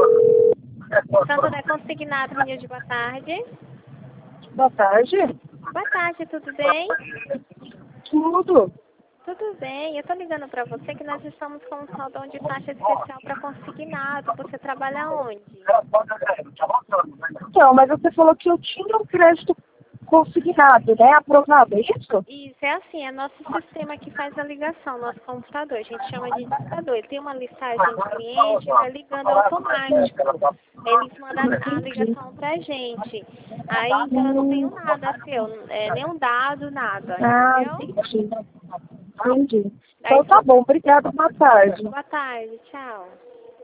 Santo André Consignado, Rio, boa tarde. Boa tarde. Boa tarde, tudo bem? Tudo. Tudo bem, eu tô ligando pra você que nós estamos com um saldão de taxa especial para consignado. Você trabalha onde? Então, mas você falou que eu tinha um crédito consignado, né? Aprovado, é isso? Isso, é assim, é nosso sistema que faz a ligação, nosso computador. A gente chama de discador. Ele tem uma listagem de clientes e vai ligando automático. Eles mandam a ligação pra gente. Aí, então, eu não tenho nada seu, nenhum dado, nada, Ah, entendeu? entendi. Entendi. Aí, Então tá bom, obrigada, boa tarde. boa tarde, tchau.